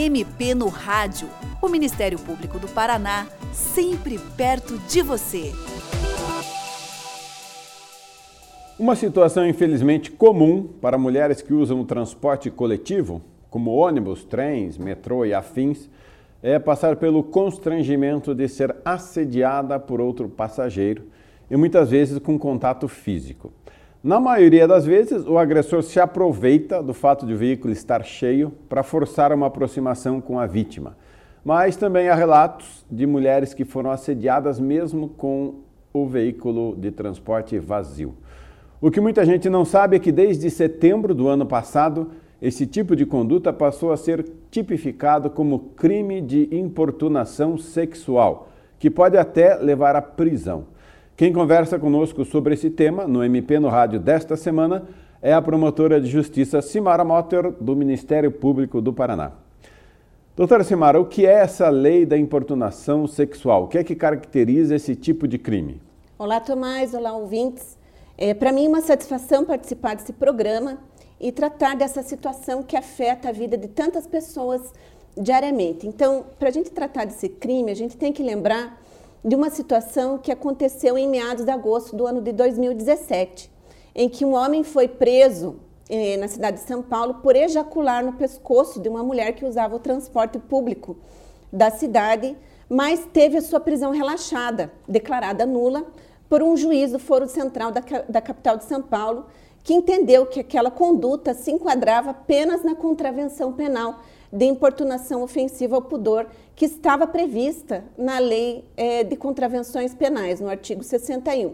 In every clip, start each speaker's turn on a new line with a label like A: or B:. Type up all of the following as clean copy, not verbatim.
A: MP no Rádio. O Ministério Público do Paraná, sempre perto de você.
B: Uma situação infelizmente comum para mulheres que usam o transporte coletivo, como ônibus, trens, metrô e afins, é passar pelo constrangimento de ser assediada por outro passageiro e muitas vezes com contato físico. Na maioria das vezes, o agressor se aproveita do fato de o veículo estar cheio para forçar uma aproximação com a vítima. Mas também há relatos de mulheres que foram assediadas mesmo com o veículo de transporte vazio. O que muita gente não sabe é que desde setembro do ano passado, esse tipo de conduta passou a ser tipificado como crime de importunação sexual, que pode até levar à prisão. Quem conversa conosco sobre esse tema no MP no Rádio desta semana é a promotora de justiça Simara Motter, do Ministério Público do Paraná. Doutora Simara, o que é essa lei da importunação sexual? O que é que caracteriza esse tipo de crime?
C: Olá, Tomás. Olá, ouvintes. Para mim é uma satisfação participar desse programa e tratar dessa situação que afeta a vida de tantas pessoas diariamente. Então, para a gente tratar desse crime, a gente tem que lembrar de uma situação que aconteceu em meados de agosto do ano de 2017, em que um homem foi preso na cidade de São Paulo por ejacular no pescoço de uma mulher que usava o transporte público da cidade, mas teve a sua prisão relaxada, declarada nula, por um juiz do Foro Central da capital de São Paulo, que entendeu que aquela conduta se enquadrava apenas na contravenção penal de importunação ofensiva ao pudor, que estava prevista na Lei de Contravenções Penais, no artigo 61.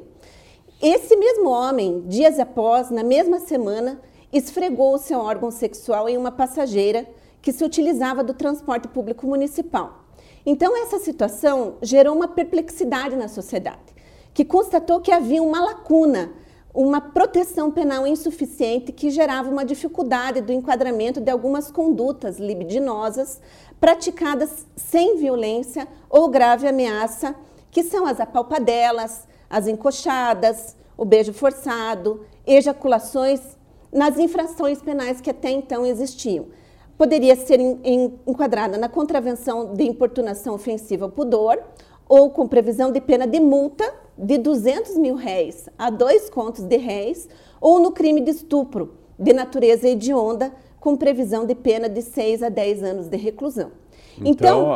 C: Esse mesmo homem, dias após, na mesma semana, esfregou o seu órgão sexual em uma passageira que se utilizava do transporte público municipal. Então, essa situação gerou uma perplexidade na sociedade, que constatou que havia uma lacuna, uma proteção penal insuficiente que gerava uma dificuldade do enquadramento de algumas condutas libidinosas praticadas sem violência ou grave ameaça, que são as apalpadelas, as encoxadas, o beijo forçado, ejaculações nas infrações penais que até então existiam. Poderia ser enquadrada na contravenção de importunação ofensiva ao pudor ou com previsão de pena de multa de R$200 mil a 2 contos de réis, ou no crime de estupro de natureza hedionda, com previsão de pena de 6 a 10 anos de reclusão.
B: Então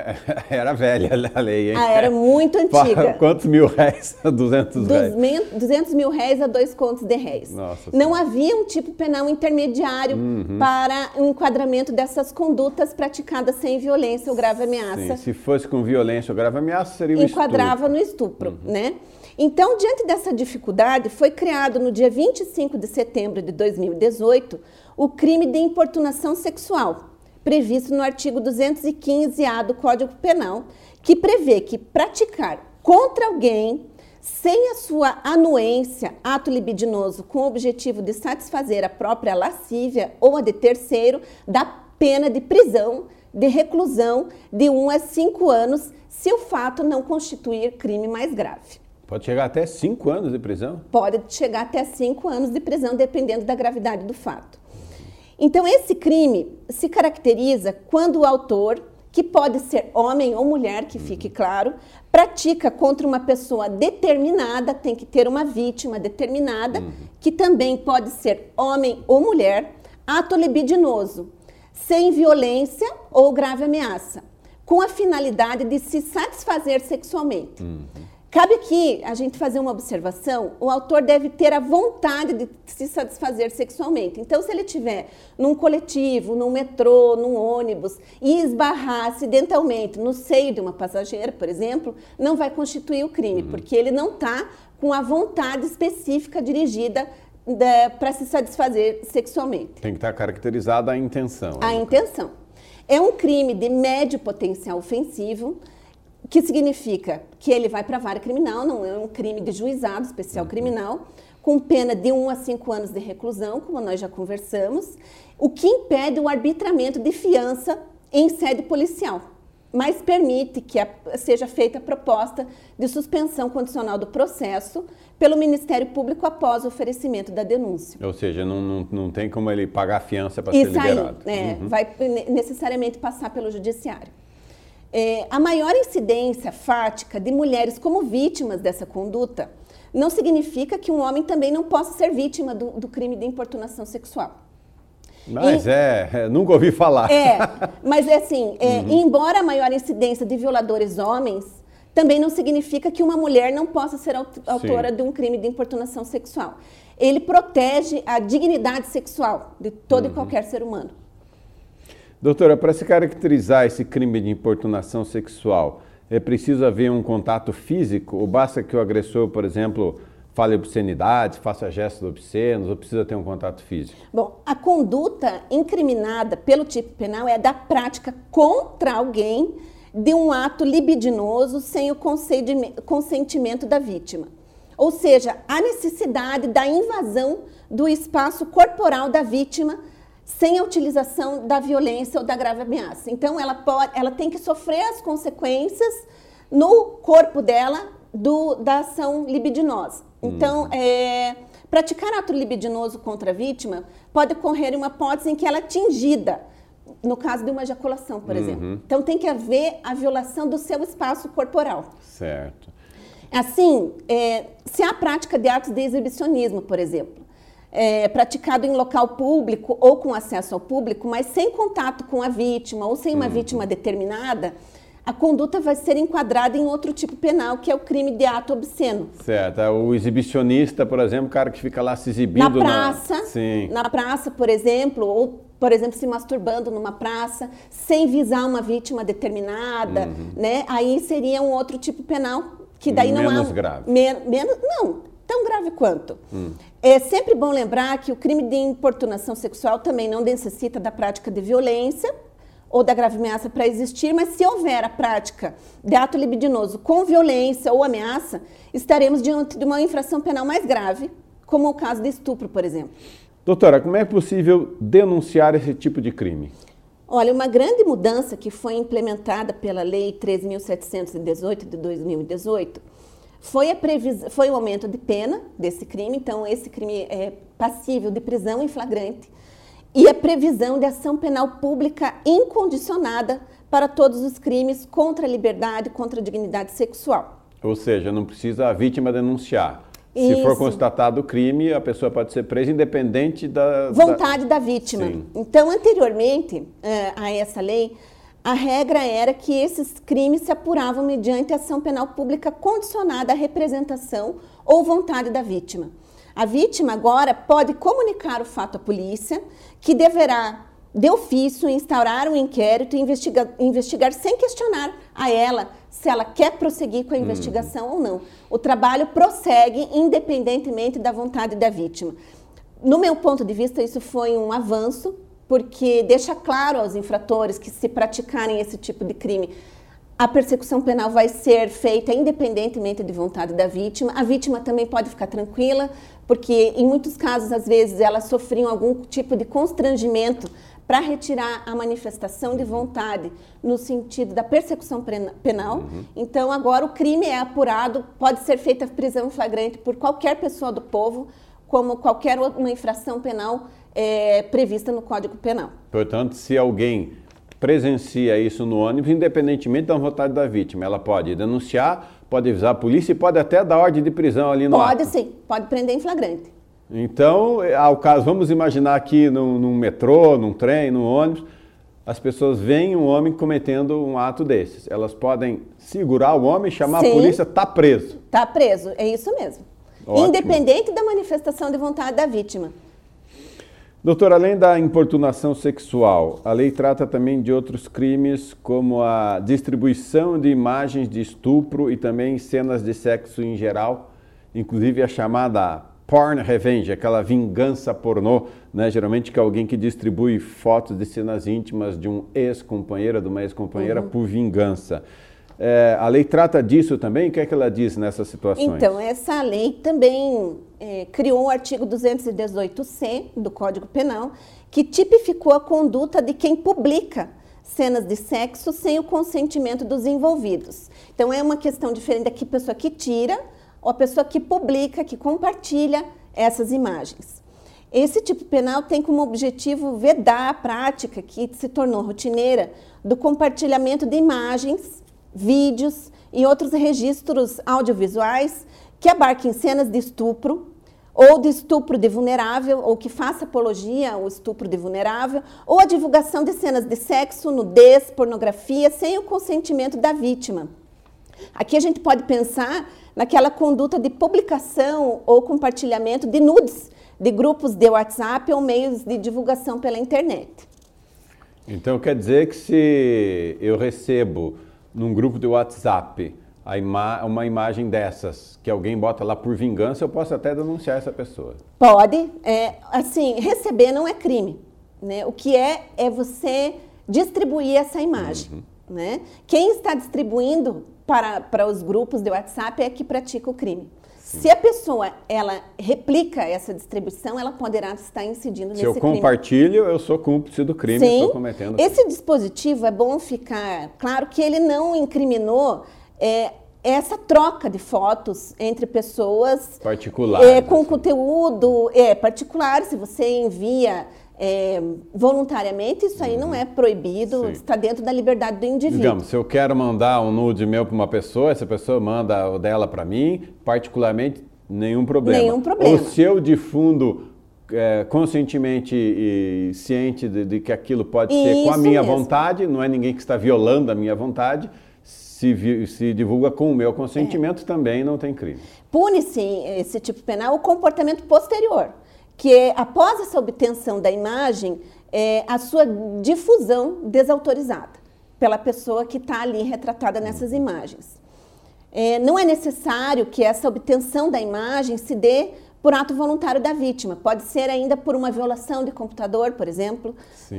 B: era velha a lei, hein?
C: Era muito antiga.
B: Quantos mil réis? 200 réis?
C: 200 mil réis a 2 contos de réis.
B: Nossa,
C: não havia um tipo penal intermediário para o enquadramento dessas condutas praticadas sem violência ou grave ameaça.
B: Sim, se fosse com violência ou grave ameaça, seria o estupro.
C: Enquadrava no estupro, né? Então, diante dessa dificuldade, foi criado no dia 25 de setembro de 2018 o crime de importunação sexual, previsto no artigo 215-A do Código Penal, que prevê que praticar contra alguém, sem a sua anuência, ato libidinoso com o objetivo de satisfazer a própria lascívia ou a de terceiro, dá pena de prisão, de reclusão de 1 a 5 anos, se o fato não constituir crime mais grave.
B: Pode chegar até 5 anos de prisão?
C: Pode chegar até 5 anos de prisão, dependendo da gravidade do fato. Então, esse crime se caracteriza quando o autor, que pode ser homem ou mulher, que fique claro, pratica contra uma pessoa determinada, tem que ter uma vítima determinada, que também pode ser homem ou mulher, ato libidinoso, sem violência ou grave ameaça, com a finalidade de se satisfazer sexualmente. Cabe aqui a gente fazer uma observação: o autor deve ter a vontade de se satisfazer sexualmente. Então, se ele estiver num coletivo, num metrô, num ônibus e esbarrar acidentalmente no seio de uma passageira, por exemplo, não vai constituir o crime, porque ele não está com a vontade específica dirigida para se satisfazer sexualmente.
B: Tem que estar caracterizada a intenção.
C: A intenção. É um crime de médio potencial ofensivo, que significa que ele vai para a vara criminal, não é um crime de juizado especial criminal, com pena de 1 a 5 anos de reclusão, como nós já conversamos, o que impede o arbitramento de fiança em sede policial. mas permite que seja feita a proposta de suspensão condicional do processo pelo Ministério Público após o oferecimento da denúncia.
B: Ou seja, não tem como ele pagar a fiança para ser liberado.
C: Vai necessariamente passar pelo judiciário. A maior incidência fática de mulheres como vítimas dessa conduta não significa que um homem também não possa ser vítima do crime de importunação sexual.
B: Mas nunca ouvi falar.
C: Mas assim, embora a maior incidência de violadores homens, também não significa que uma mulher não possa ser autora de um crime de importunação sexual. Ele protege a dignidade sexual de todo e qualquer ser humano.
B: Doutora, para se caracterizar esse crime de importunação sexual, é preciso haver um contato físico ou basta que o agressor, por exemplo, fale obscenidades, faça gestos obscenos, ou precisa ter um contato físico?
C: Bom, a conduta incriminada pelo tipo penal é da prática contra alguém de um ato libidinoso sem o consentimento da vítima. Ou seja, a necessidade da invasão do espaço corporal da vítima sem a utilização da violência ou da grave ameaça. Então, ela tem que sofrer as consequências no corpo dela da ação libidinosa. Então, praticar ato libidinoso contra a vítima pode ocorrer uma hipótese em que ela é atingida, no caso de uma ejaculação, por exemplo. Então, tem que haver a violação do seu espaço corporal.
B: Certo.
C: Assim, se há prática de atos de exibicionismo, por exemplo, praticado em local público ou com acesso ao público, mas sem contato com a vítima ou sem uma vítima determinada, a conduta vai ser enquadrada em outro tipo penal, que é o crime de ato obsceno.
B: Certo. O exibicionista, por exemplo, o cara que fica lá se exibindo
C: na praça, por exemplo, ou, por exemplo, se masturbando numa praça, sem visar uma vítima determinada, né? Aí seria um outro tipo penal, que daí não há...
B: Menos grave.
C: Não, tão grave quanto. É sempre bom lembrar que o crime de importunação sexual também não necessita da prática de violência ou da grave ameaça para existir, mas se houver a prática de ato libidinoso com violência ou ameaça, estaremos diante de uma infração penal mais grave, como o caso de estupro, por exemplo.
B: Doutora, como é possível denunciar esse tipo de crime?
C: Olha, uma grande mudança que foi implementada pela Lei 13.718 de 2018 foi o aumento de pena desse crime. Então, esse crime é passível de prisão em flagrante e a previsão de ação penal pública incondicionada para todos os crimes contra a liberdade, contra a dignidade sexual.
B: Ou seja, não precisa a vítima denunciar.
C: Isso.
B: Se for constatado o crime, a pessoa pode ser presa independente da...
C: vontade da vítima. Sim. Então, anteriormente a essa lei, a regra era que esses crimes se apuravam mediante ação penal pública condicionada à representação ou vontade da vítima. A vítima agora pode comunicar o fato à polícia, que deverá, de ofício, instaurar um inquérito e investigar sem questionar a ela se ela quer prosseguir com a investigação ou não. O trabalho prossegue independentemente da vontade da vítima. No meu ponto de vista, isso foi um avanço, porque deixa claro aos infratores que, se praticarem esse tipo de crime, a persecução penal vai ser feita independentemente de vontade da vítima. A vítima também pode ficar tranquila, porque em muitos casos, às vezes, elas sofriam algum tipo de constrangimento para retirar a manifestação de vontade no sentido da persecução penal. Então, agora o crime é apurado, pode ser feita prisão em flagrante por qualquer pessoa do povo, como qualquer uma infração penal prevista no Código Penal.
B: Portanto, se alguém presencia isso no ônibus, independentemente da vontade da vítima, ela pode denunciar, pode avisar a polícia e pode até dar ordem de prisão ali no ato.
C: Pode sim, pode prender em flagrante.
B: Então, ao caso, vamos imaginar aqui num metrô, num trem, num ônibus, as pessoas veem um homem cometendo um ato desses. Elas podem segurar o homem, chamar a polícia, está preso. Está
C: preso, é isso mesmo. Ótimo. Independente da manifestação de vontade da vítima.
B: Doutor, além da importunação sexual, a lei trata também de outros crimes, como a distribuição de imagens de estupro e também cenas de sexo em geral, inclusive a chamada porn revenge, aquela vingança pornô, né? Geralmente que é alguém que distribui fotos de cenas íntimas de um ex-companheiro, de uma ex-companheira por vingança. A lei trata disso também? O que é que ela diz nessas situações?
C: Então, essa lei também criou o artigo 218C do Código Penal, que tipificou a conduta de quem publica cenas de sexo sem o consentimento dos envolvidos. Então, é uma questão diferente da pessoa que tira ou a pessoa que publica, que compartilha essas imagens. Esse tipo penal tem como objetivo vedar a prática que se tornou rotineira do compartilhamento de imagens, vídeos e outros registros audiovisuais que abarquem cenas de estupro, ou de estupro de vulnerável, ou que faça apologia ao estupro de vulnerável, ou a divulgação de cenas de sexo, nudez, pornografia, sem o consentimento da vítima. Aqui a gente pode pensar naquela conduta de publicação ou compartilhamento de nudes de grupos de WhatsApp ou meios de divulgação pela internet.
B: Então quer dizer que se eu recebo num grupo de WhatsApp uma imagem dessas, que alguém bota lá por vingança, eu posso até denunciar essa pessoa?
C: Pode. Assim, receber não é crime, né? O que é você distribuir essa imagem. Né? Quem está distribuindo para os grupos de WhatsApp é que pratica o crime. Sim. Se a pessoa ela replica essa distribuição, ela poderá estar incidindo nesse crime.
B: Se eu compartilho, eu sou cúmplice do crime, estou cometendo.
C: Esse dispositivo, é bom ficar claro que ele não incriminou essa troca de fotos entre pessoas
B: particulares,
C: com conteúdo particular. Se você envia voluntariamente, isso aí não é proibido, está dentro da liberdade do indivíduo.
B: Digamos, se eu quero mandar um nude meu para uma pessoa, essa pessoa manda o dela para mim, particularmente, nenhum problema.
C: Nenhum problema.
B: Ou se eu difundo conscientemente e ciente de que aquilo pode ser com a minha vontade, não é ninguém que está violando a minha vontade, se divulga com o meu consentimento, também não tem crime.
C: Pune-se esse tipo penal o comportamento posterior, que é, após essa obtenção da imagem, a sua difusão desautorizada pela pessoa que está ali retratada nessas imagens. Não é necessário que essa obtenção da imagem se dê por ato voluntário da vítima. Pode ser ainda por uma violação de computador, por exemplo,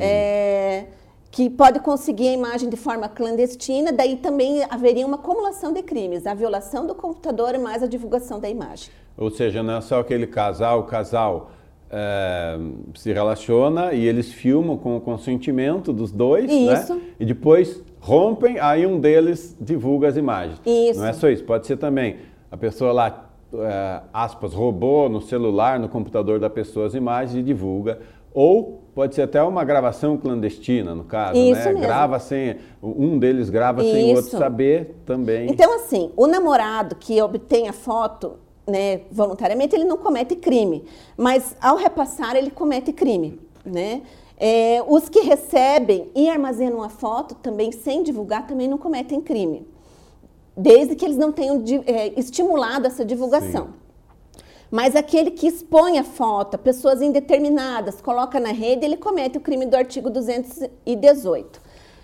C: que pode conseguir a imagem de forma clandestina, daí também haveria uma acumulação de crimes, a violação do computador mais a divulgação da imagem.
B: Ou seja, não é só aquele casal, o casal se relaciona e eles filmam com o consentimento dos dois, né? E depois rompem, aí um deles divulga as imagens.
C: Isso.
B: Não é só isso, pode ser também a pessoa lá, aspas, roubou no celular, no computador da pessoa as imagens e divulga, ou pode ser até uma gravação clandestina, no caso,
C: isso
B: né?
C: Mesmo.
B: Grava sem, um deles grava sem o outro saber também.
C: Então, assim, o namorado que obtém a foto, né, voluntariamente, ele não comete crime, mas ao repassar ele comete crime, né? Os que recebem e armazenam a foto também sem divulgar também não cometem crime, desde que eles não tenham estimulado essa divulgação. Sim. Mas aquele que expõe a foto, pessoas indeterminadas, coloca na rede, ele comete o crime do artigo 218.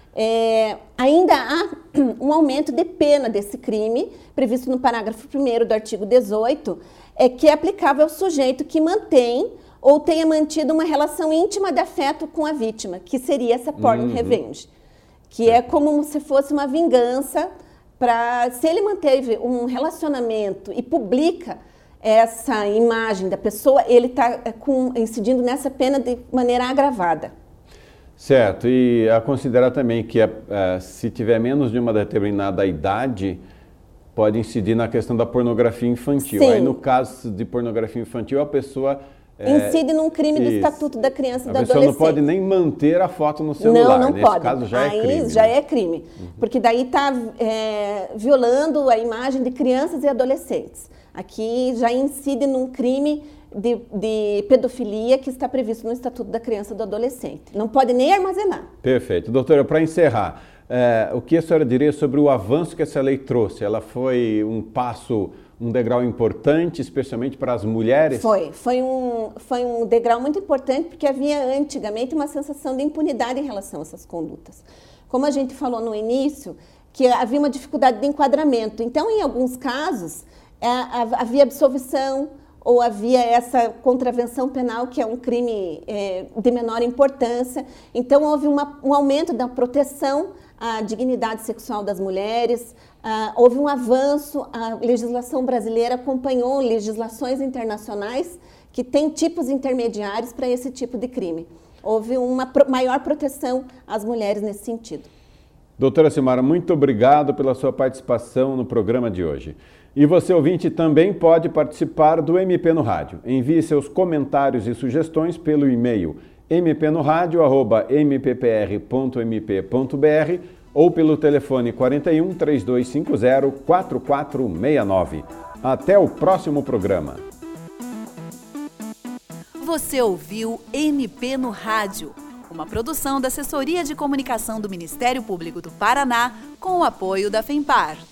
C: Ainda há um aumento de pena desse crime, previsto no parágrafo 1º do artigo 18, que é aplicável ao sujeito que mantém ou tenha mantido uma relação íntima de afeto com a vítima, que seria essa porno revenge, que é como se fosse uma vingança se ele manteve um relacionamento e publica essa imagem da pessoa, ele está incidindo nessa pena de maneira agravada.
B: Certo, e a considerar também que se tiver menos de uma determinada idade, pode incidir na questão da pornografia infantil.
C: Sim.
B: Aí no caso de pornografia infantil, a pessoa
C: incide num crime do Estatuto da Criança e do Adolescente.
B: A pessoa não pode nem manter a foto no celular.
C: Não
B: Nesse
C: pode.
B: caso já é crime.
C: Aí já é crime, porque daí está violando a imagem de crianças e adolescentes. Aqui já incide num crime de pedofilia que está previsto no Estatuto da Criança e do Adolescente. Não pode nem armazenar.
B: Perfeito. Doutora, para encerrar, o que a senhora diria sobre o avanço que essa lei trouxe? Ela foi um degrau importante, especialmente para as mulheres?
C: Foi um degrau muito importante, porque havia antigamente uma sensação de impunidade em relação a essas condutas. Como a gente falou no início, que havia uma dificuldade de enquadramento. Então, em alguns casos, havia absolvição ou havia essa contravenção penal, que é um crime de menor importância. Então, houve um aumento da proteção à dignidade sexual das mulheres, houve um avanço, a legislação brasileira acompanhou legislações internacionais que têm tipos intermediários para esse tipo de crime. houve uma maior proteção às mulheres nesse sentido.
B: Doutora Silmara, muito obrigado pela sua participação no programa de hoje. E você, ouvinte, também pode participar do MP no Rádio. Envie seus comentários e sugestões pelo e-mail mpnoradio@mppr.mp.br ou pelo telefone 41 3250 4469. Até o próximo programa.
A: Você ouviu MP no Rádio, uma produção da Assessoria de Comunicação do Ministério Público do Paraná com o apoio da FEMPAR.